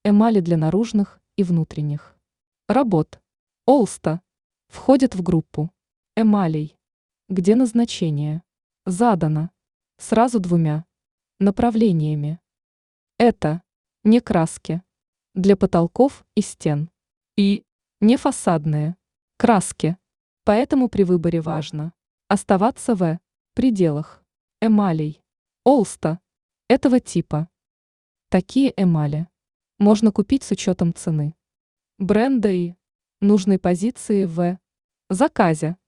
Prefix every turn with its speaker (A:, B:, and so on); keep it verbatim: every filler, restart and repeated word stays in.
A: Эмали для наружных и внутренних работ. Олста входит в группу эмалей, где назначение задано сразу двумя направлениями. Это не краски для потолков и стен и не фасадные краски, поэтому при выборе важно оставаться в пределах эмалей Олста этого типа. Такие эмали можно купить с учетом цены, бренда и нужной позиции в заказе.